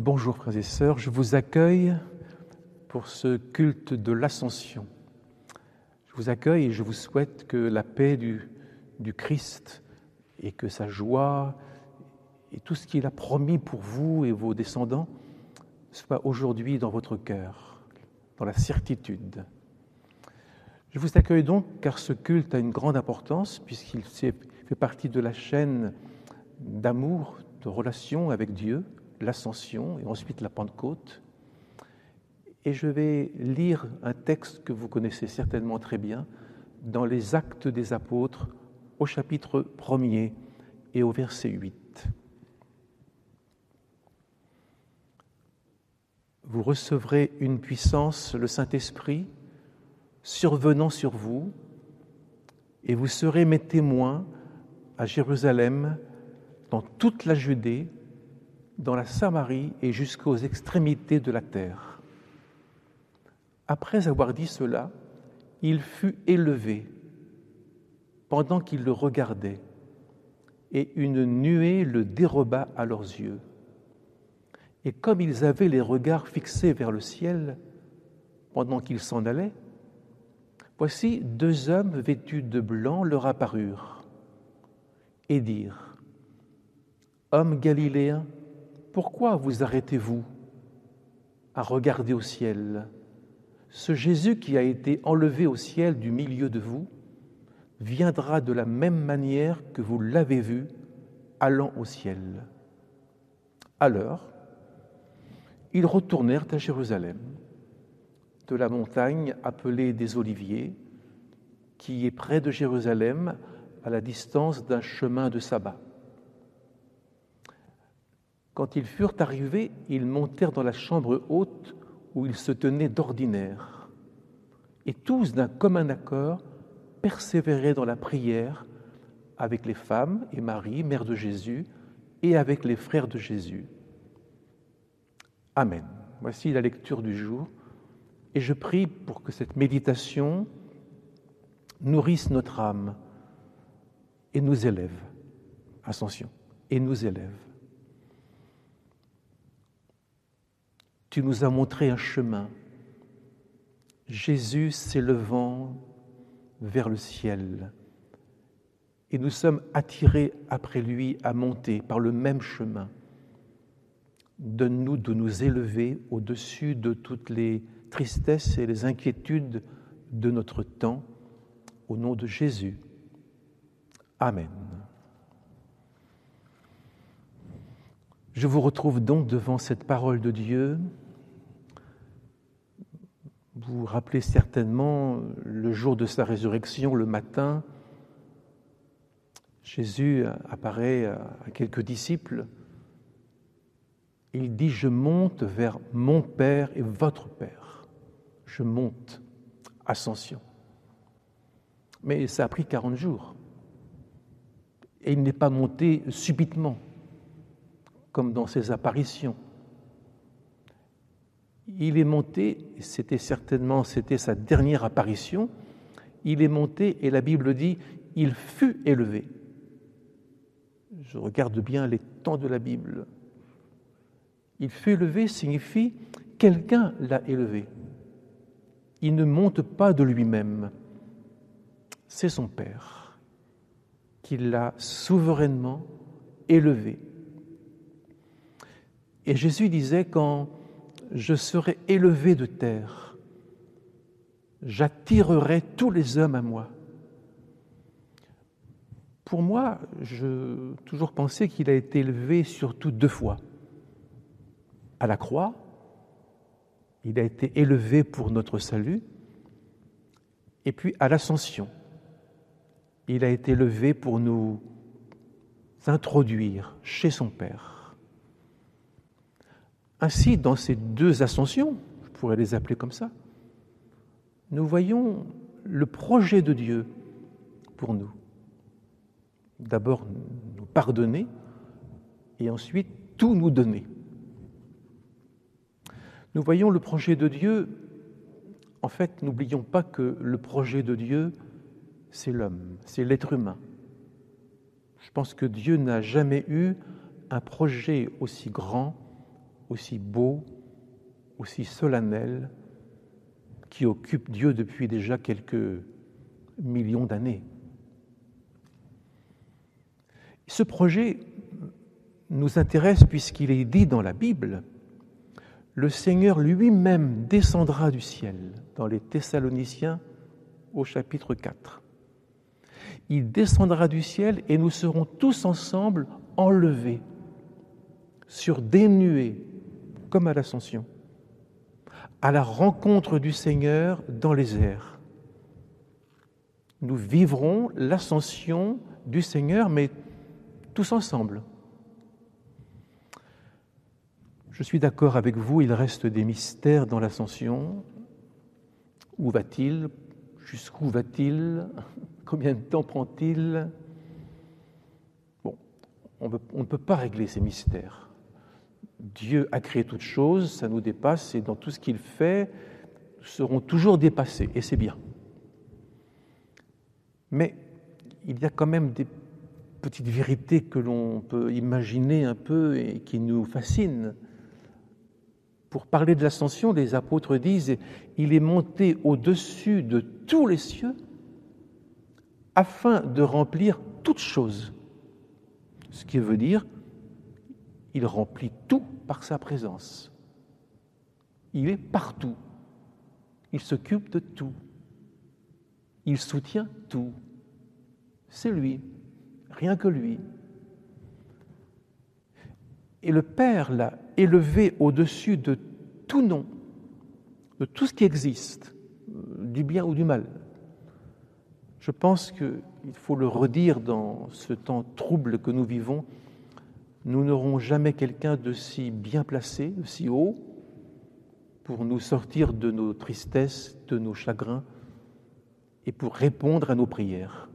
Bonjour frères et sœurs, je vous accueille pour ce culte de l'Ascension. Je vous accueille et je vous souhaite que la paix du Christ et que sa joie et tout ce qu'il a promis pour vous et vos descendants soit aujourd'hui dans votre cœur, dans la certitude. Je vous accueille donc car ce culte a une grande importance puisqu'il fait partie de la chaîne d'amour, de relation avec Dieu, l'Ascension et ensuite la Pentecôte. Et je vais lire un texte que vous connaissez certainement très bien dans les Actes des Apôtres au chapitre 1er et au verset 8. Vous recevrez une puissance, le Saint-Esprit, survenant sur vous, et vous serez mes témoins à Jérusalem, dans toute la Judée, dans la Samarie et jusqu'aux extrémités de la terre. Après avoir dit cela, il fut élevé pendant qu'ils le regardaient, et une nuée le déroba à leurs yeux. Et comme ils avaient les regards fixés vers le ciel pendant qu'ils s'en allaient, voici 2 hommes vêtus de blanc leur apparurent et dirent : « Hommes galiléens, pourquoi vous arrêtez-vous à regarder au ciel ? Ce Jésus qui a été enlevé au ciel du milieu de vous viendra de la même manière que vous l'avez vu allant au ciel. » Alors, ils retournèrent à Jérusalem, de la montagne appelée des Oliviers, qui est près de Jérusalem, à la distance d'un chemin de sabbat. Quand ils furent arrivés, ils montèrent dans la chambre haute où ils se tenaient d'ordinaire. Et tous, d'un commun accord, persévéraient dans la prière avec les femmes et Marie, mère de Jésus, et avec les frères de Jésus. Amen. Voici la lecture du jour. Et je prie pour que cette méditation nourrisse notre âme et nous élève. Ascension. Et nous élève. Tu nous as montré un chemin, Jésus s'élevant vers le ciel, et nous sommes attirés après lui à monter par le même chemin. Donne-nous de nous élever au-dessus de toutes les tristesses et les inquiétudes de notre temps, au nom de Jésus. Amen. Je vous retrouve donc devant cette parole de Dieu. Vous vous rappelez certainement le jour de sa résurrection, le matin. Jésus apparaît à quelques disciples. Il dit « Je monte vers mon Père et votre Père. Je monte, ascension. » Mais ça a pris 40 jours. Et il n'est pas monté subitement, comme dans ses apparitions. Il est monté, c'était sa dernière apparition, il est monté et la Bible dit « il fut élevé ». Je regarde bien les temps de la Bible. Il fut élevé signifie « quelqu'un l'a élevé ». Il ne monte pas de lui-même. C'est son Père qui l'a souverainement élevé. Et Jésus disait, quand je serai élevé de terre, j'attirerai tous les hommes à moi. Pour moi, j'ai toujours pensé qu'il a été élevé surtout 2 fois. À la croix, il a été élevé pour notre salut, et puis à l'ascension, il a été élevé pour nous introduire chez son Père. Ainsi, dans ces 2 ascensions, je pourrais les appeler comme ça, nous voyons le projet de Dieu pour nous. D'abord, nous pardonner et ensuite tout nous donner. Nous voyons le projet de Dieu. En fait, n'oublions pas que le projet de Dieu, c'est l'homme, c'est l'être humain. Je pense que Dieu n'a jamais eu un projet aussi grand aussi beau, aussi solennel, qui occupe Dieu depuis déjà quelques millions d'années. Ce projet nous intéresse puisqu'il est dit dans la Bible, le Seigneur lui-même descendra du ciel, dans les Thessaloniciens au chapitre 4. Il descendra du ciel et nous serons tous ensemble enlevés sur des nuées, comme à l'Ascension, à la rencontre du Seigneur dans les airs. Nous vivrons l'ascension du Seigneur, mais tous ensemble. Je suis d'accord avec vous, il reste des mystères dans l'ascension. Où va-t-il? Jusqu'où va-t-il? Combien de temps prend-il? Bon, on ne peut pas régler ces mystères. Dieu a créé toutes choses, ça nous dépasse, et dans tout ce qu'il fait, nous serons toujours dépassés, et c'est bien. Mais il y a quand même des petites vérités que l'on peut imaginer un peu et qui nous fascinent. Pour parler de l'ascension, les apôtres disent « Il est monté au-dessus de tous les cieux afin de remplir toutes choses ». Ce qui veut dire il remplit tout par sa présence. Il est partout. Il s'occupe de tout. Il soutient tout. C'est lui, rien que lui. Et le Père l'a élevé au-dessus de tout nom, de tout ce qui existe, du bien ou du mal. Je pense qu'il faut le redire dans ce temps trouble que nous vivons, nous n'aurons jamais quelqu'un de si bien placé, de si haut, pour nous sortir de nos tristesses, de nos chagrins, et pour répondre à nos prières.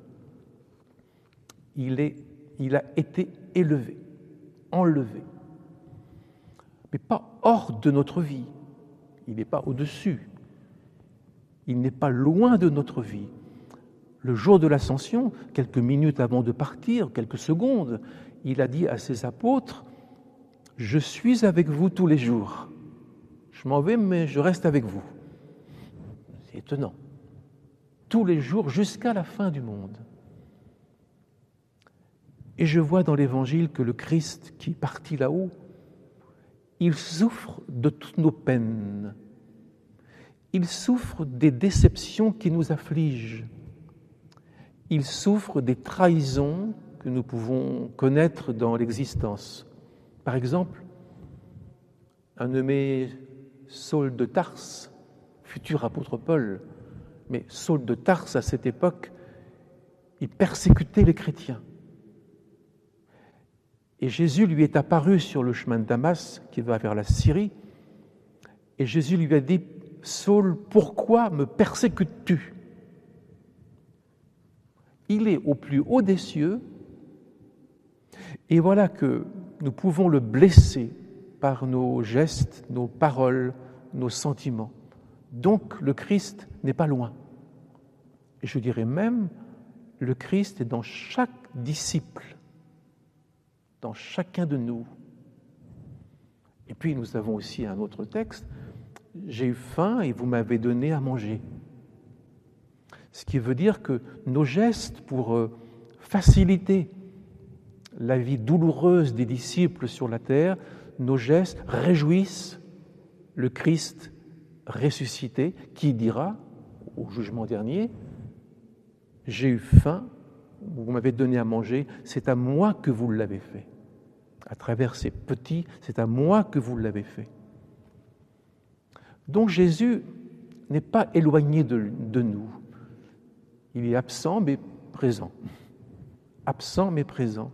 Il a été élevé, enlevé, mais pas hors de notre vie. Il n'est pas au-dessus. Il n'est pas loin de notre vie. Le jour de l'ascension, quelques minutes avant de partir, quelques secondes, il a dit à ses apôtres « Je suis avec vous tous les jours. Je m'en vais, mais je reste avec vous. » C'est étonnant. Tous les jours jusqu'à la fin du monde. Et je vois dans l'Évangile que le Christ qui est parti là-haut, il souffre de toutes nos peines. Il souffre des déceptions qui nous affligent. Il souffre des trahisons que nous pouvons connaître dans l'existence. Par exemple, un nommé Saul de Tarse, futur apôtre Paul, mais Saul de Tarse, à cette époque, il persécutait les chrétiens. Et Jésus lui est apparu sur le chemin de Damas, qui va vers la Syrie, et Jésus lui a dit « Saul, pourquoi me persécutes-tu » Il est au plus haut des cieux, et voilà que nous pouvons le blesser par nos gestes, nos paroles, nos sentiments. Donc le Christ n'est pas loin. Et je dirais même, le Christ est dans chaque disciple, dans chacun de nous. Et puis nous avons aussi un autre texte, « J'ai eu faim et vous m'avez donné à manger ». Ce qui veut dire que nos gestes pour faciliter la vie douloureuse des disciples sur la terre, nos gestes réjouissent le Christ ressuscité qui dira au jugement dernier « J'ai eu faim, vous m'avez donné à manger, c'est à moi que vous l'avez fait. » À travers ces petits, c'est à moi que vous l'avez fait. Donc Jésus n'est pas éloigné de nous. Il est absent mais présent. Absent mais présent.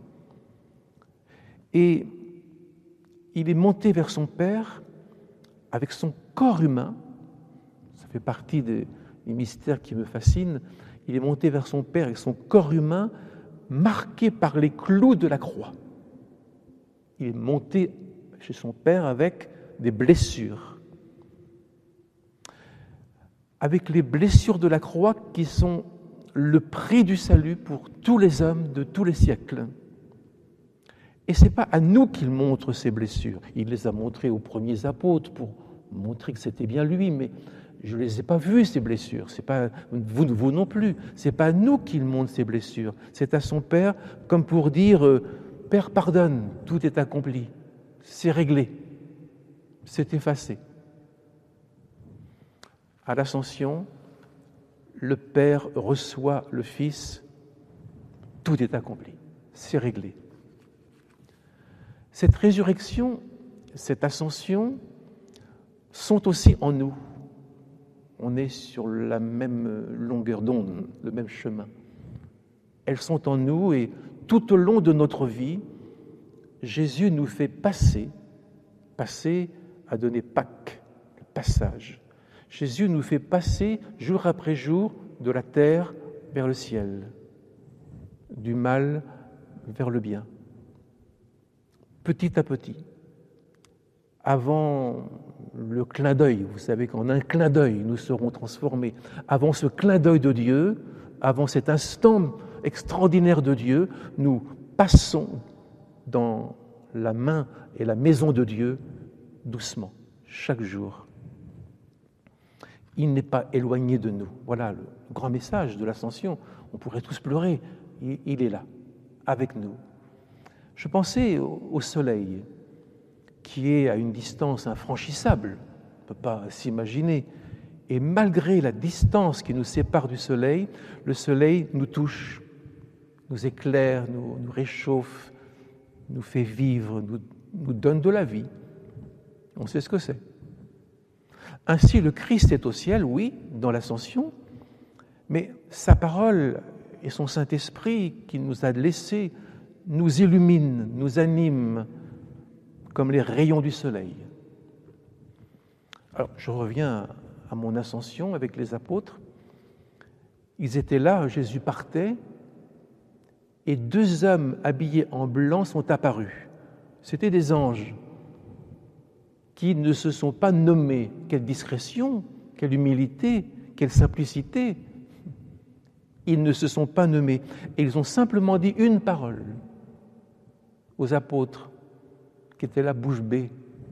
Et il est monté vers son Père avec son corps humain. Ça fait partie des mystères qui me fascinent. Il est monté vers son Père avec son corps humain marqué par les clous de la croix. Il est monté chez son Père avec des blessures. Avec les blessures de la croix qui sont le prix du salut pour tous les hommes de tous les siècles. Et ce n'est pas à nous qu'il montre ses blessures. Il les a montrées aux premiers apôtres pour montrer que c'était bien lui, mais je ne les ai pas vues, ces blessures. C'est pas, vous non plus. Ce n'est pas à nous qu'il montre ses blessures. C'est à son Père, comme pour dire « Père, pardonne, tout est accompli. C'est réglé. C'est effacé. » À l'Ascension, le Père reçoit le Fils. Tout est accompli. C'est réglé. Cette résurrection, cette ascension sont aussi en nous. On est sur la même longueur d'onde, le même chemin. Elles sont en nous et tout au long de notre vie, Jésus nous fait passer à donner Pâques, le passage. Jésus nous fait passer jour après jour de la terre vers le ciel, du mal vers le bien. Petit à petit, avant le clin d'œil, vous savez qu'en un clin d'œil, nous serons transformés. Avant ce clin d'œil de Dieu, avant cet instant extraordinaire de Dieu, nous passons dans la main et la maison de Dieu doucement, chaque jour. Il n'est pas éloigné de nous. Voilà le grand message de l'Ascension. On pourrait tous pleurer. Il est là, avec nous. Je pensais au soleil, qui est à une distance infranchissable, on ne peut pas s'imaginer. Et malgré la distance qui nous sépare du soleil, le soleil nous touche, nous éclaire, nous réchauffe, nous fait vivre, nous donne de la vie. On sait ce que c'est. Ainsi, le Christ est au ciel, oui, dans l'Ascension, mais sa parole et son Saint-Esprit qu'il nous a laissé nous illuminent, nous animent comme les rayons du soleil. Alors, je reviens à mon ascension avec les apôtres. Ils étaient là, Jésus partait, et 2 hommes habillés en blanc sont apparus. C'étaient des anges qui ne se sont pas nommés. Quelle discrétion, quelle humilité, quelle simplicité. Ils ne se sont pas nommés. Et ils ont simplement dit une parole aux apôtres qui étaient là bouche bée.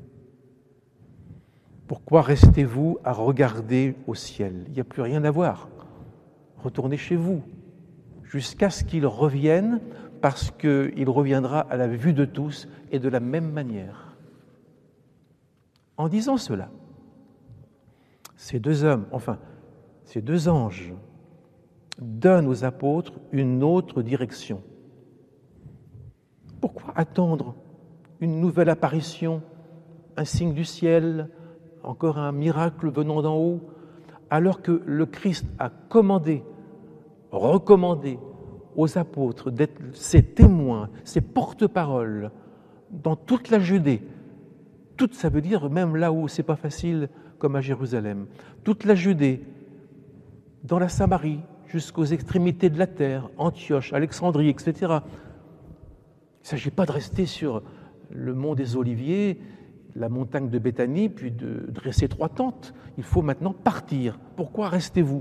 Pourquoi restez-vous à regarder au ciel? Il n'y a plus rien à voir. Retournez chez vous jusqu'à ce qu'il revienne, parce qu'il reviendra à la vue de tous et de la même manière. En disant cela, ces 2 hommes, enfin, ces 2 anges, donnent aux apôtres une autre direction. Pourquoi attendre une nouvelle apparition, un signe du ciel, encore un miracle venant d'en haut, alors que le Christ a commandé, recommandé aux apôtres d'être ses témoins, ses porte-paroles dans toute la Judée. Toute, ça veut dire même là où c'est pas facile, comme à Jérusalem. Toute la Judée, dans la Samarie, jusqu'aux extrémités de la terre, Antioche, Alexandrie, etc. Il ne s'agit pas de rester sur le mont des Oliviers, la montagne de Béthanie, puis de dresser 3 tentes. Il faut maintenant partir. Pourquoi restez-vous?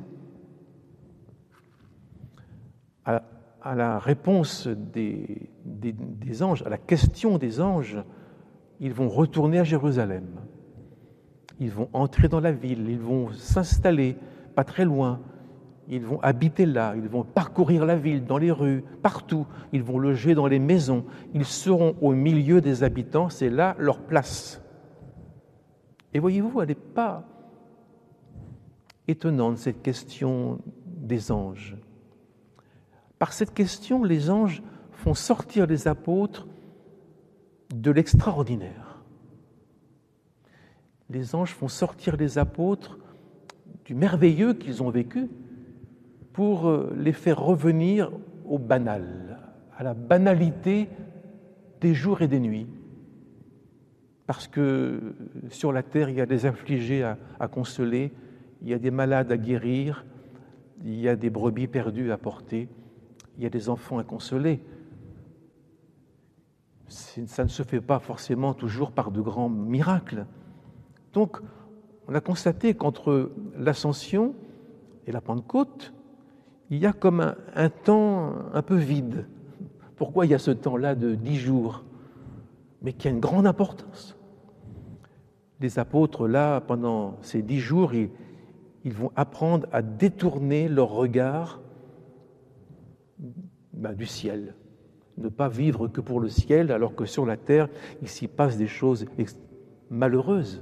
À la réponse des anges, à la question des anges, ils vont retourner à Jérusalem. Ils vont entrer dans la ville, ils vont s'installer pas très loin. Ils vont habiter là, ils vont parcourir la ville, dans les rues, partout. Ils vont loger dans les maisons. Ils seront au milieu des habitants, c'est là leur place. Et voyez-vous, elle n'est pas étonnante, cette question des anges. Par cette question, les anges font sortir les apôtres de l'extraordinaire. Les anges font sortir les apôtres du merveilleux qu'ils ont vécu pour les faire revenir au banal, à la banalité des jours et des nuits. Parce que sur la terre, il y a des affligés à consoler, il y a des malades à guérir, il y a des brebis perdues à porter, il y a des enfants à consoler. Ça ne se fait pas forcément toujours par de grands miracles. Donc, on a constaté qu'entre l'Ascension et la Pentecôte, il y a comme un temps un peu vide. Pourquoi il y a ce temps-là de 10 jours? mais qui a une grande importance. Les apôtres, là, pendant ces 10 jours, ils vont apprendre à détourner leur regard du ciel. Ne pas vivre que pour le ciel, alors que sur la terre, il s'y passe des choses malheureuses.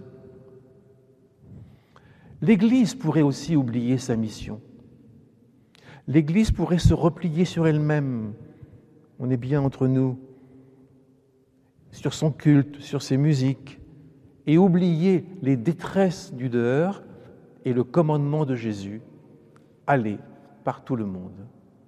L'Église pourrait aussi oublier sa mission. L'Église pourrait se replier sur elle-même. On est bien entre nous, sur son culte, sur ses musiques, et oublier les détresses du dehors et le commandement de Jésus, allez par tout le monde.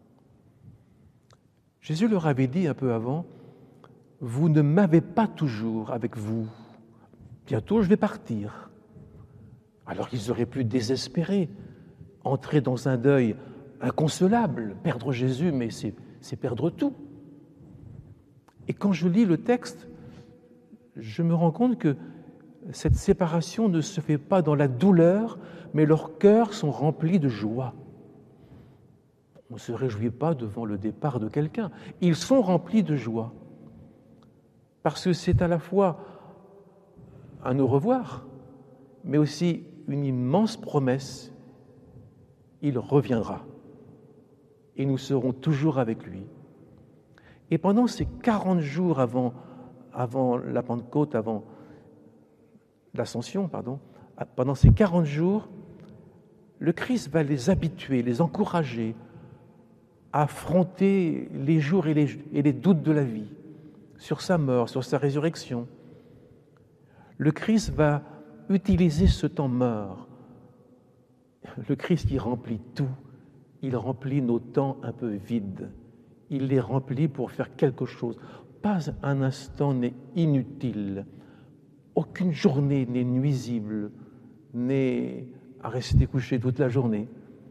Jésus leur avait dit un peu avant, vous ne m'avez pas toujours avec vous, bientôt je vais partir. Alors qu'ils auraient pu désespérer, entrer dans un deuil inconsolable, perdre Jésus, mais c'est perdre tout. Et quand je lis le texte, je me rends compte que cette séparation ne se fait pas dans la douleur, mais leurs cœurs sont remplis de joie. On ne se réjouit pas devant le départ de quelqu'un. Ils sont remplis de joie. Parce que c'est à la fois un au revoir, mais aussi une immense promesse. Il reviendra. Et nous serons toujours avec lui. Et pendant ces 40 jours avant la Pentecôte, avant l'Ascension, pendant ces 40 jours, le Christ va les habituer, les encourager à affronter les jours et les doutes de la vie, sur sa mort, sur sa résurrection. Le Christ va utiliser ce temps mort. Le Christ qui remplit tout, il remplit nos temps un peu vides. Il les remplit pour faire quelque chose. Pas un instant n'est inutile. Aucune journée n'est nuisible, n'est à rester couché toute la journée.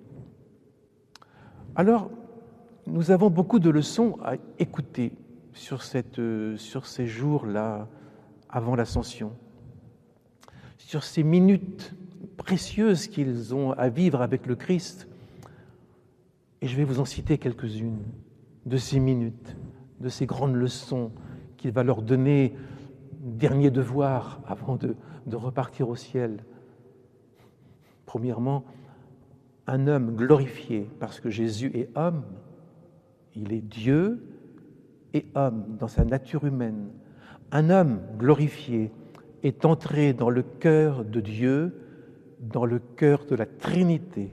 Alors, nous avons beaucoup de leçons à écouter sur ces jours-là avant l'Ascension, sur ces minutes précieuses qu'ils ont à vivre avec le Christ. Et je vais vous en citer quelques-unes de ces minutes, de ces grandes leçons qu'il va leur donner, dernier devoir avant de repartir au ciel. Premièrement, un homme glorifié, parce que Jésus est homme, il est Dieu et homme dans sa nature humaine. Un homme glorifié est entré dans le cœur de Dieu, dans le cœur de la Trinité.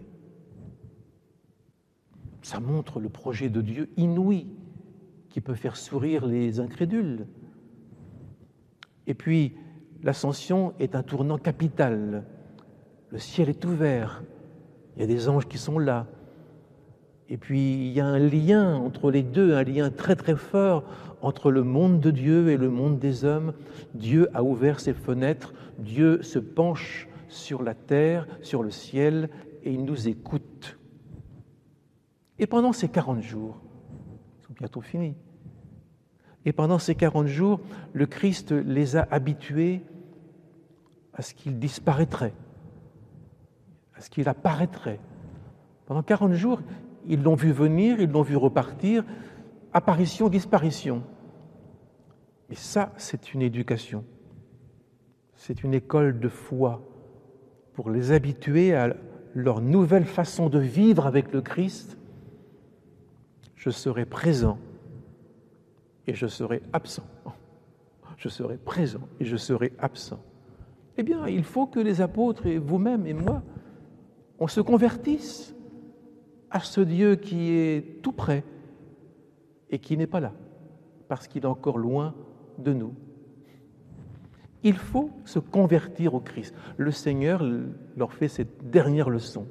Ça montre le projet de Dieu inouï qui peut faire sourire les incrédules. Et puis, l'ascension est un tournant capital. Le ciel est ouvert, il y a des anges qui sont là. Et puis, il y a un lien entre les deux, un lien très très fort entre le monde de Dieu et le monde des hommes. Dieu a ouvert ses fenêtres, Dieu se penche sur la terre, sur le ciel, et il nous écoute. Et pendant ces 40 jours, ils sont bientôt finis, et pendant ces 40 jours, le Christ les a habitués à ce qu'il disparaîtrait, à ce qu'il apparaîtrait. Pendant 40 jours, ils l'ont vu venir, ils l'ont vu repartir, apparition, disparition. Et ça, c'est une éducation. C'est une école de foi pour les habituer à leur nouvelle façon de vivre avec le Christ. Je serai présent et je serai absent. Je serai présent et je serai absent. Eh bien, il faut que les apôtres et vous-même et moi, on se convertisse à ce Dieu qui est tout près et qui n'est pas là, parce qu'il est encore loin de nous. Il faut se convertir au Christ. Le Seigneur leur fait cette dernière leçon.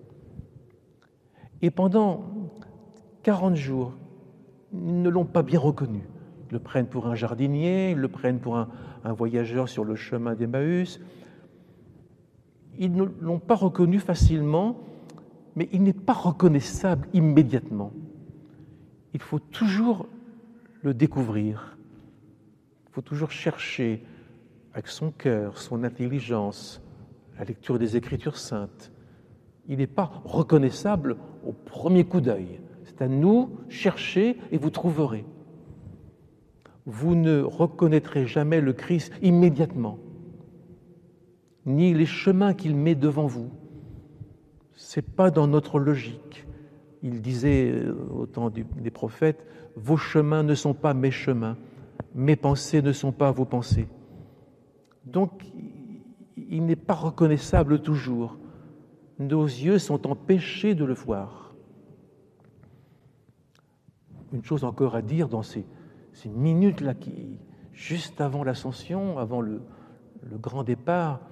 Et pendant 40 jours, ils ne l'ont pas bien reconnu. Ils le prennent pour un jardinier, ils le prennent pour un voyageur sur le chemin d'Emmaüs. Ils ne l'ont pas reconnu facilement, mais il n'est pas reconnaissable immédiatement. Il faut toujours le découvrir. Il faut toujours chercher avec son cœur, son intelligence, la lecture des Écritures saintes. Il n'est pas reconnaissable au premier coup d'œil. C'est à nous, chercher et vous trouverez. Vous ne reconnaîtrez jamais le Christ immédiatement, ni les chemins qu'il met devant vous. Ce n'est pas dans notre logique. Il disait au temps des prophètes, « Vos chemins ne sont pas mes chemins, mes pensées ne sont pas vos pensées. » Donc, il n'est pas reconnaissable toujours. Nos yeux sont empêchés de le voir. Une chose encore à dire dans ces minutes-là, juste avant l'ascension, avant le grand départ,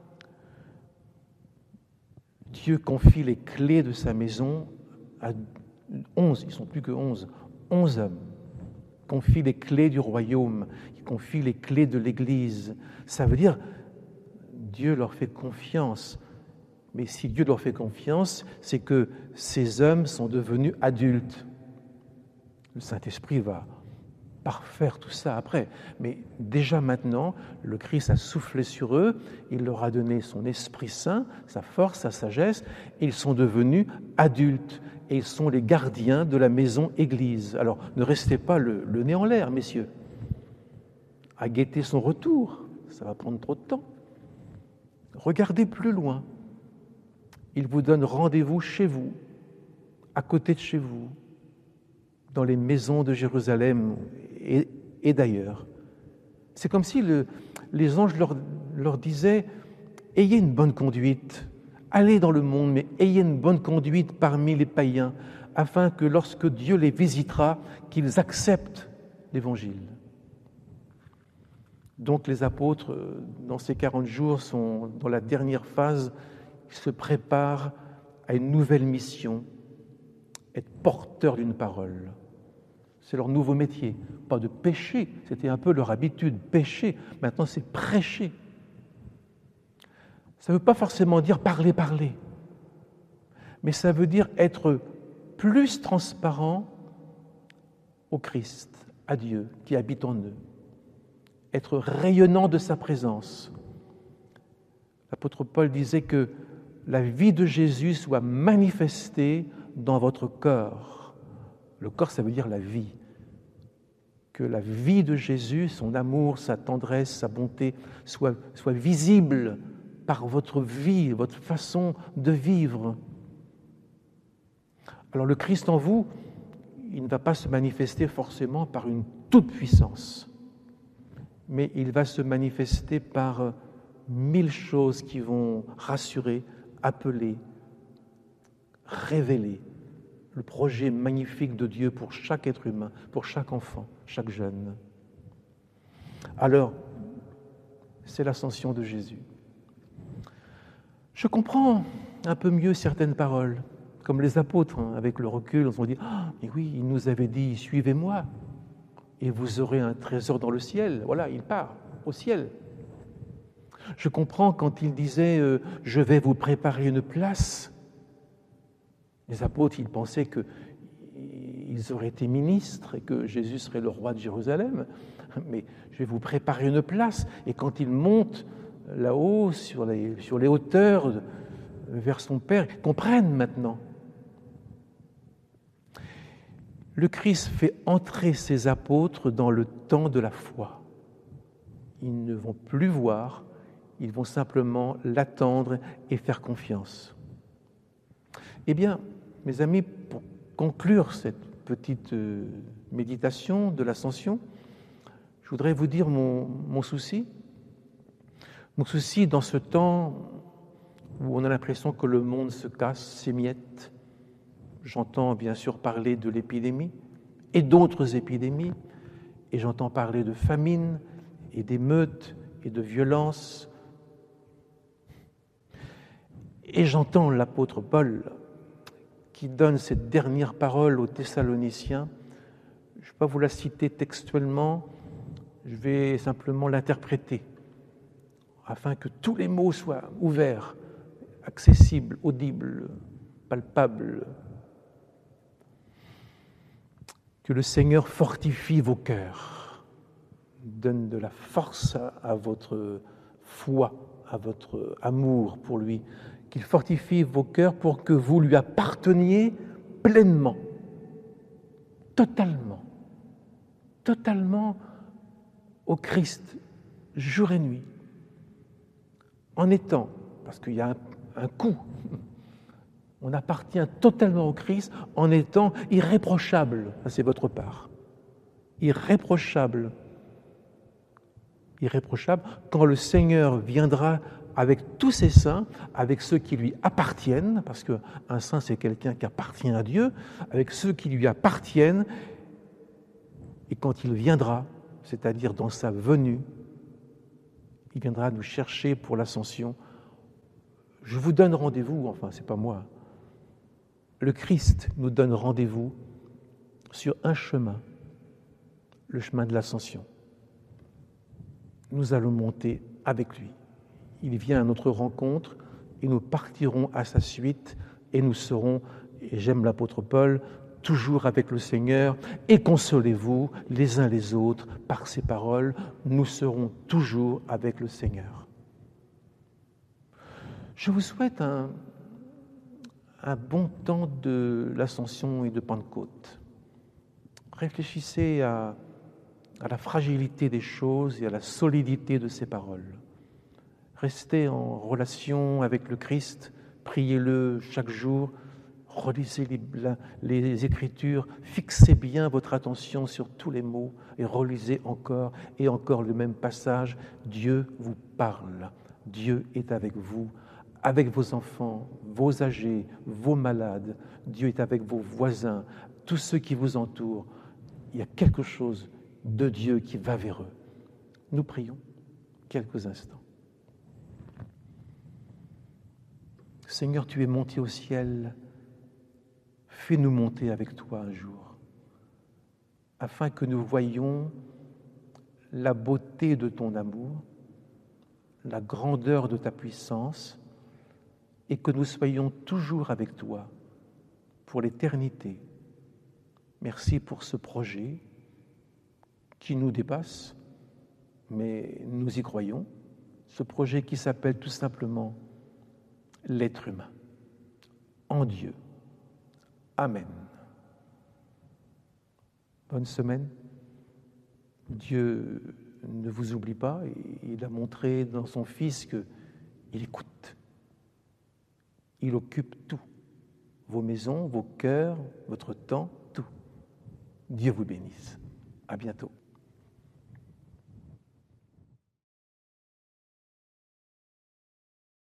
Dieu confie les clés de sa maison à 11, ils ne sont plus que 11 hommes. Il confie les clés du royaume, il confie les clés de l'Église. Ça veut dire, Dieu leur fait confiance. Mais si Dieu leur fait confiance, c'est que ces hommes sont devenus adultes. Le Saint-Esprit va parfaire tout ça après. Mais déjà maintenant, le Christ a soufflé sur eux, il leur a donné son Esprit Saint, sa force, sa sagesse, et ils sont devenus adultes. Et ils sont les gardiens de la maison Église. Alors, ne restez pas le nez en l'air, messieurs. À guetter son retour, ça va prendre trop de temps. Regardez plus loin. Il vous donne rendez-vous chez vous, à côté de chez vous, dans les maisons de Jérusalem et d'ailleurs. C'est comme si les anges leur disaient « Ayez une bonne conduite, allez dans le monde, mais ayez une bonne conduite parmi les païens, afin que lorsque Dieu les visitera, qu'ils acceptent l'Évangile. » Donc les apôtres, dans ces 40 jours, sont dans la dernière phase, ils se préparent à une nouvelle mission, être porteurs d'une parole. C'est leur nouveau métier, pas de pécher, c'était un peu leur habitude, pécher, maintenant c'est prêcher. Ça ne veut pas forcément dire parler, mais ça veut dire être plus transparent au Christ, à Dieu qui habite en eux, être rayonnant de sa présence. L'apôtre Paul disait que la vie de Jésus soit manifestée dans votre corps. Le corps, ça veut dire la vie. Que la vie de Jésus, son amour, sa tendresse, sa bonté, soit visible par votre vie, votre façon de vivre. Alors le Christ en vous, il ne va pas se manifester forcément par une toute-puissance, mais il va se manifester par 1000 choses qui vont rassurer, appeler, révéler le projet magnifique de Dieu pour chaque être humain, pour chaque enfant, chaque jeune. Alors, c'est l'ascension de Jésus. Je comprends un peu mieux certaines paroles, comme les apôtres, avec le recul, on se dit « Ah, mais oui, il nous avait dit, suivez-moi, et vous aurez un trésor dans le ciel. » Voilà, il part au ciel. Je comprends quand il disait « Je vais vous préparer une place ». Les apôtres, ils pensaient qu'ils auraient été ministres et que Jésus serait le roi de Jérusalem. Mais je vais vous préparer une place. Et quand il monte là-haut, sur les hauteurs, vers son Père, ils comprennent maintenant. Le Christ fait entrer ses apôtres dans le temps de la foi. Ils ne vont plus voir, ils vont simplement l'attendre et faire confiance. Eh bien, mes amis, pour conclure cette petite méditation de l'Ascension, je voudrais vous dire mon souci. Mon souci dans ce temps où on a l'impression que le monde se casse, s'émiette. J'entends bien sûr parler de l'épidémie et d'autres épidémies, et j'entends parler de famine et d'émeutes et de violences. Et j'entends l'apôtre Paul qui donne cette dernière parole aux Thessaloniciens. Je ne vais pas vous la citer textuellement, je vais simplement l'interpréter, afin que tous les mots soient ouverts, accessibles, audibles, palpables. Que le Seigneur fortifie vos cœurs, donne de la force à votre foi, à votre amour pour lui, qu'il fortifie vos cœurs pour que vous lui apparteniez pleinement, totalement au Christ jour et nuit, en étant, parce qu'il y a un coût, on appartient totalement au Christ en étant irréprochable, ça c'est votre part, irréprochable, quand le Seigneur viendra avec tous ses saints, avec ceux qui lui appartiennent, parce qu'un saint c'est quelqu'un qui appartient à Dieu, avec ceux qui lui appartiennent, et quand il viendra, c'est-à-dire dans sa venue, il viendra nous chercher pour l'ascension. Je vous donne rendez-vous, enfin c'est pas moi, le Christ nous donne rendez-vous sur un chemin, le chemin de l'ascension. Nous allons monter avec lui. Il vient à notre rencontre et nous partirons à sa suite et nous serons, et j'aime l'apôtre Paul, toujours avec le Seigneur, et consolez-vous les uns les autres par ces paroles, nous serons toujours avec le Seigneur. Je vous souhaite un bon temps de l'Ascension et de Pentecôte. Réfléchissez à la fragilité des choses et à la solidité de ces paroles. Restez en relation avec le Christ, priez-le chaque jour, relisez les Écritures, fixez bien votre attention sur tous les mots et relisez encore et encore le même passage. Dieu vous parle, Dieu est avec vous, avec vos enfants, vos âgés, vos malades. Dieu est avec vos voisins, tous ceux qui vous entourent. Il y a quelque chose de Dieu qui va vers eux. Nous prions quelques instants. Seigneur, tu es monté au ciel. Fais-nous monter avec toi un jour, afin que nous voyions la beauté de ton amour, la grandeur de ta puissance, et que nous soyons toujours avec toi pour l'éternité. Merci pour ce projet qui nous dépasse, mais nous y croyons, ce projet qui s'appelle tout simplement l'être humain, en Dieu. Amen. Bonne semaine. Dieu ne vous oublie pas, il a montré dans son Fils qu'il écoute. Il occupe tout, vos maisons, vos cœurs, votre temps, tout. Dieu vous bénisse. À bientôt.